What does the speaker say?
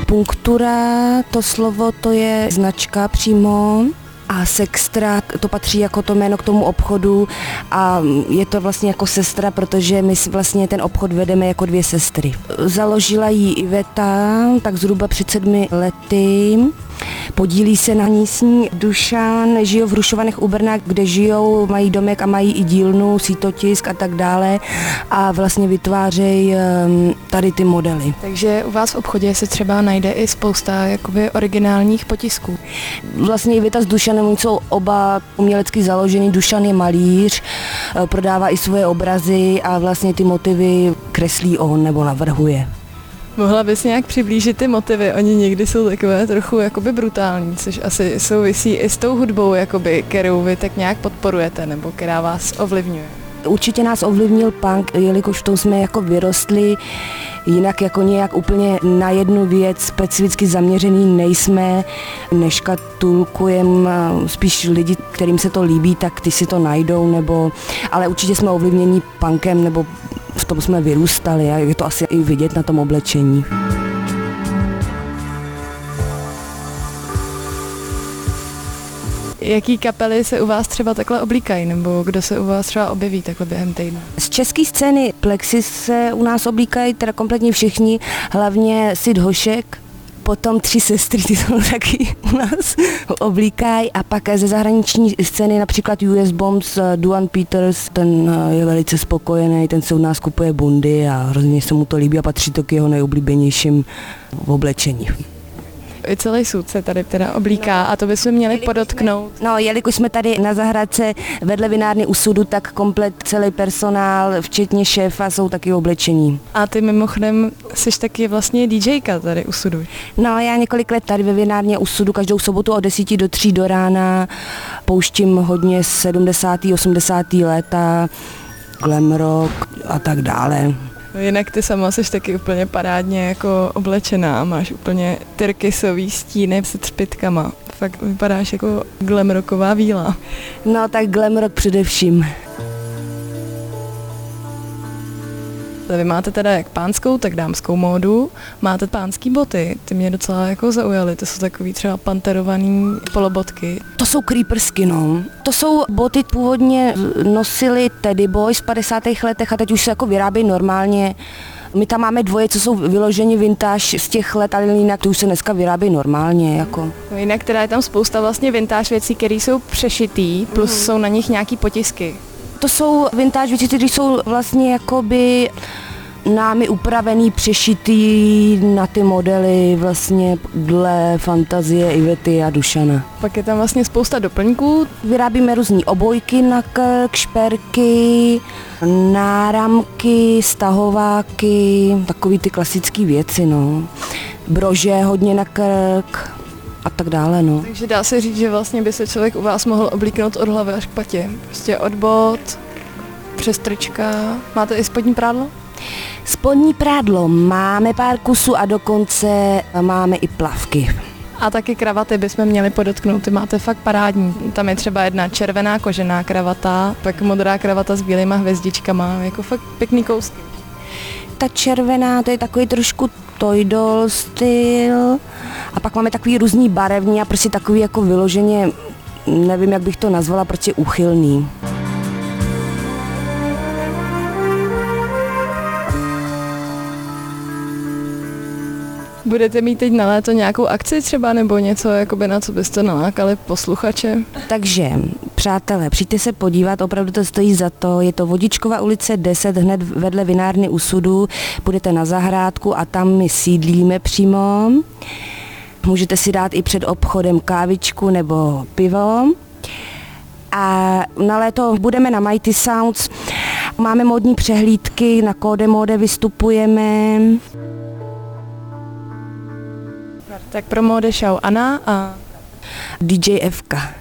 Punktura, to slovo, to je značka přímo. A sextra, to patří jako to jméno k tomu obchodu a je to vlastně jako sestra, protože my vlastně ten obchod vedeme jako dvě sestry. Založila ji Iveta tak zhruba před 7 lety. Podílí se na ní s ní Dušan, žijou v Hrušovanech u Brna, kde žijou, mají domek a mají i dílnu, sítotisk a tak dále a vlastně vytvářejí tady ty modely. Takže u vás v obchodě se třeba najde i spousta jakoby originálních potisků. Vlastně Iveta s Dušanem jsou oba umělecky založený, Dušan je malíř, prodává i svoje obrazy a vlastně ty motivy kreslí on nebo navrhuje. Mohla bys nějak přiblížit ty motivy? Oni někdy jsou takové trochu jakoby brutální, což asi souvisí i s tou hudbou, jakoby, kterou vy tak nějak podporujete, nebo která vás ovlivňuje. Určitě nás ovlivnil punk, jelikož v tom jsme jako vyrostli, jinak jako nějak úplně na jednu věc specificky zaměřený nejsme, neškatulkujeme spíš lidi, kterým se to líbí, tak ty si to najdou, ale určitě jsme ovlivněni punkem, nebo v tom jsme vyrůstali a je to asi i vidět na tom oblečení. Jaký kapely se u vás třeba takhle oblíkají, nebo kdo se u vás třeba objeví takhle během týdne? Z české scény Plexis se u nás oblíkají teda kompletně všichni, hlavně Sid Hošek, potom 3 sestry, ty jsou taky u nás oblíkají a pak ze zahraniční scény například US Bombs, Duan Peters, ten je velice spokojený, ten se u nás kupuje bundy a hrozně se mu to líbí a patří to k jeho nejoblíbenějším oblečení. I celý sud se tady teda oblíká a to bychom měli podotknout. No, jelikož jsme tady na zahrádce vedle vinárny u sudu, tak komplet celý personál, včetně šéfa, jsou taky oblečení. A ty mimochodem jsi taky vlastně DJka tady u sudu. No, já několik let tady ve vinárně u sudu, každou sobotu od 10 do 3 do rána pouštím hodně 70. 80. léta, glam rock a tak dále. Jinak ty sama jsi taky úplně parádně jako oblečená, máš úplně tyrkysový stíny se třpitkama. Fakt vypadáš jako glamrocková víla. No tak glamrock především. Vy máte teda jak pánskou, tak dámskou módu, máte pánský boty, ty mě docela jako zaujaly, to jsou takový třeba panterovaný polobotky. To jsou creepersky, no. To jsou boty původně nosili Teddy Boys v 50. letech a teď už se jako vyrábějí normálně. My tam máme dvoje, co jsou vyloženi vintage z těch let, ale jinak to už se dneska vyrábějí normálně. Jako. No jinak teda je tam spousta vlastně vintage věcí, které jsou přešitý, plus jsou na nich nějaký potisky. To jsou vintage věci, které jsou vlastně jakoby námi upravený, přešitý na ty modely vlastně dle fantazie Ivety a Dušana. Pak je tam vlastně spousta doplňků. Vyrábíme různý obojky na krk, šperky, náramky, stahováky, takový ty klasické věci, no. Brože hodně na krk a tak dále, no. Takže dá se říct, že vlastně by se člověk u vás mohl oblíknout od hlavy až k patě. Prostě od bot, přes trička. Máte i spodní prádlo? Spodní prádlo máme pár kusů a dokonce máme i plavky. A taky kravaty bychom měli podotknout, ty máte fakt parádní. Tam je třeba jedna červená kožená kravata, pak modrá kravata s bílýma hvězdičkama, jako fakt pěkný kousky. Ta červená, to je takový trošku toy doll styl a pak máme takový různý barevní a prostě takový jako vyloženě, nevím, jak bych to nazvala, prostě úchylný. Budete mít teď na léto nějakou akci třeba nebo něco, jakoby na co byste nalákali posluchače? Takže, přátelé, přijďte se podívat, opravdu to stojí za to. Je to Vodičkova ulice 10, hned vedle vinárny u sudu. Budete na zahrádku a tam my sídlíme přímo. Můžete si dát i před obchodem kávičku nebo pivo. A na léto budeme na Mighty Sounds. Máme módní přehlídky, na Code Mode vystupujeme. Tak pro Mode Show Anna a DJ FK.